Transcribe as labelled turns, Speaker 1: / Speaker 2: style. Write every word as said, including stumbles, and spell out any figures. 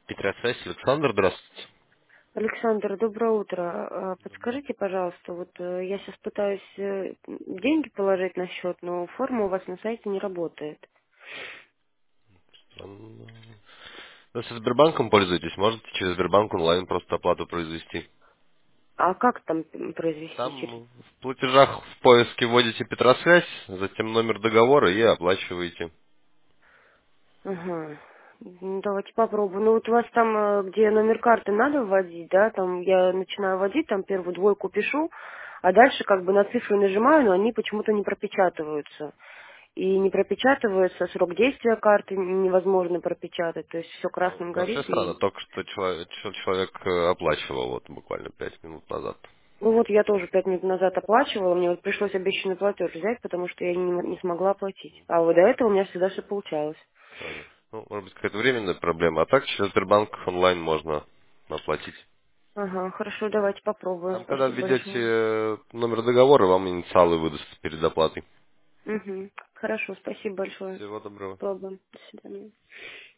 Speaker 1: Петросвязь, Александр, здравствуйте.
Speaker 2: Александр, доброе утро. А, Подскажите, пожалуйста, вот э, я сейчас пытаюсь э, деньги положить на счет, но форма у вас на сайте не работает.
Speaker 1: М, Вы со Сбербанком пользуетесь? Можете через Сбербанк онлайн просто оплату произвести.
Speaker 2: А как там м, произвести через...
Speaker 1: Там в платежах в поиске вводите Петросвязь, затем номер договора и оплачиваете.
Speaker 2: Ага. Ну, давайте попробуем. Ну вот у вас там, э, где номер карты надо вводить, да, там я начинаю вводить, там первую двойку пишу, а дальше как бы на цифры нажимаю, но они почему-то не пропечатываются. И не пропечатывается, срок действия карты невозможно пропечатать, то есть все
Speaker 1: Ну,
Speaker 2: красным
Speaker 1: вообще
Speaker 2: горит
Speaker 1: странно,
Speaker 2: и
Speaker 1: только что человек, чё- человек э, оплачивал вот буквально пять минут назад.
Speaker 2: Ну вот я тоже пять минут назад оплачивала, мне вот пришлось обещанный платеж взять, потому что я не, не смогла оплатить. А вот до этого у меня всегда все получалось.
Speaker 1: Сразу. Ну, может быть, какая-то временная проблема, а так через Сбербанк онлайн можно оплатить.
Speaker 2: Ага, хорошо, давайте попробуем.
Speaker 1: Там, когда
Speaker 2: Спасибо
Speaker 1: введете
Speaker 2: большое.
Speaker 1: э, номер договора, вам инициалы выдаст перед оплатой.
Speaker 2: Угу. Хорошо, спасибо большое.
Speaker 1: Всего доброго.
Speaker 2: Попробуем. До свидания.